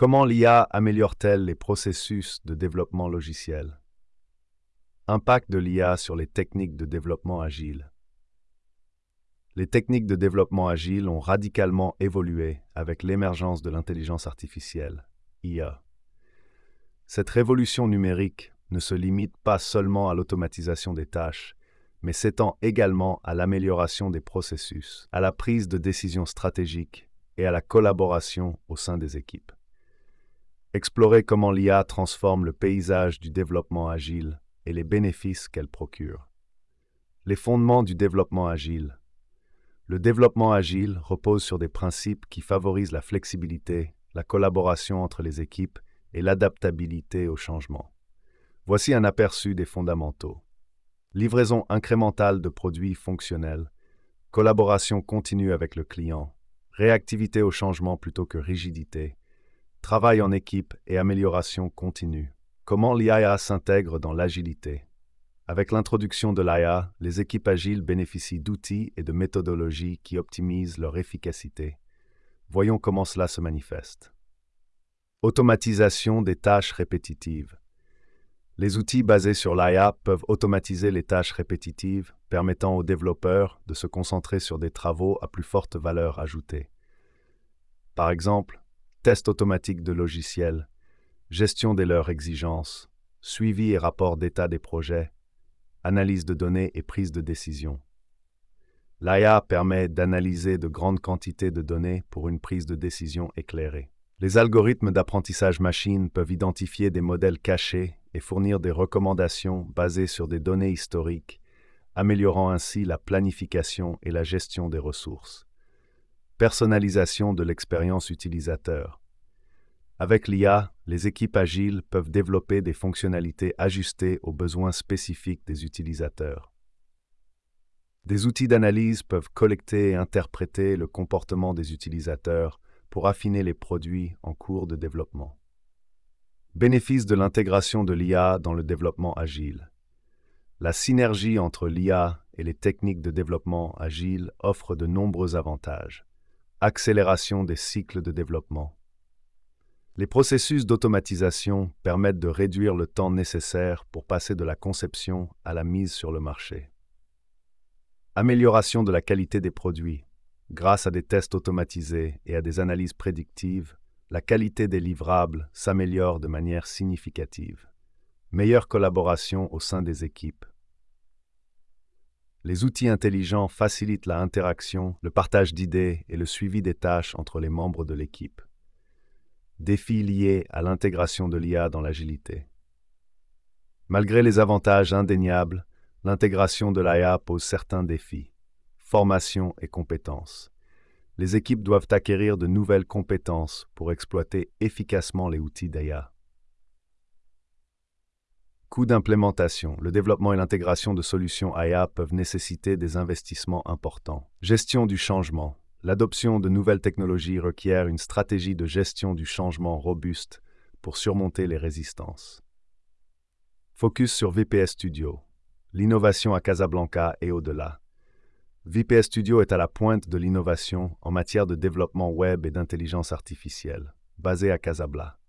Comment l'IA améliore-t-elle les processus de développement logiciel? Impact de l'IA sur les techniques de développement agile. Les techniques de développement agile ont radicalement évolué avec l'émergence de l'intelligence artificielle, IA. Cette révolution numérique ne se limite pas seulement à l'automatisation des tâches, mais s'étend également à l'amélioration des processus, à la prise de décisions stratégiques et à la collaboration au sein des équipes. Explorer comment l'IA transforme le paysage du développement agile et les bénéfices qu'elle procure. Les fondements du développement agile. Le développement agile repose sur des principes qui favorisent la flexibilité, la collaboration entre les équipes et l'adaptabilité aux changements. Voici un aperçu des fondamentaux. Livraison incrémentale de produits fonctionnels, collaboration continue avec le client, réactivité au changement plutôt que rigidité, travail en équipe et amélioration continue. Comment l'IA s'intègre dans l'agilité? Avec l'introduction de l'IA, les équipes agiles bénéficient d'outils et de méthodologies qui optimisent leur efficacité. Voyons comment cela se manifeste. Automatisation des tâches répétitives. Les outils basés sur l'IA peuvent automatiser les tâches répétitives, permettant aux développeurs de se concentrer sur des travaux à plus forte valeur ajoutée. Par exemple, test automatique de logiciels, gestion de leurs exigences, suivi et rapport d'état des projets, analyse de données et prise de décision. L'IA permet d'analyser de grandes quantités de données pour une prise de décision éclairée. Les algorithmes d'apprentissage machine peuvent identifier des modèles cachés et fournir des recommandations basées sur des données historiques, améliorant ainsi la planification et la gestion des ressources. Personnalisation de l'expérience utilisateur. Avec l'IA, les équipes agiles peuvent développer des fonctionnalités ajustées aux besoins spécifiques des utilisateurs. Des outils d'analyse peuvent collecter et interpréter le comportement des utilisateurs pour affiner les produits en cours de développement. Bénéfice de l'intégration de l'IA dans le développement agile. La synergie entre l'IA et les techniques de développement agile offre de nombreux avantages. Accélération des cycles de développement. Les processus d'automatisation permettent de réduire le temps nécessaire pour passer de la conception à la mise sur le marché. Amélioration de la qualité des produits. Grâce à des tests automatisés et à des analyses prédictives, la qualité des livrables s'améliore de manière significative. Meilleure collaboration au sein des équipes. Les outils intelligents facilitent la interaction, le partage d'idées et le suivi des tâches entre les membres de l'équipe. Défis liés à l'intégration de l'IA dans l'agilité. Malgré les avantages indéniables, l'intégration de l'IA pose certains défis. Formation et compétences. Les équipes doivent acquérir de nouvelles compétences pour exploiter efficacement les outils d'IA. Coût d'implémentation. Le développement et l'intégration de solutions IA peuvent nécessiter des investissements importants. Gestion du changement. L'adoption de nouvelles technologies requiert une stratégie de gestion du changement robuste pour surmonter les résistances. Focus sur VPS Studio. L'innovation à Casablanca et au-delà. VPS Studio est à la pointe de l'innovation en matière de développement web et d'intelligence artificielle, basé à Casablanca.